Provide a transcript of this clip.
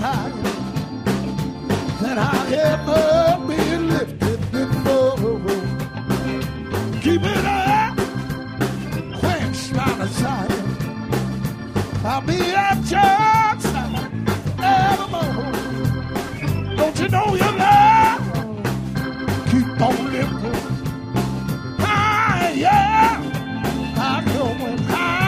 higher than I ever been lifted before. Keep it up, quench my desire. I'll be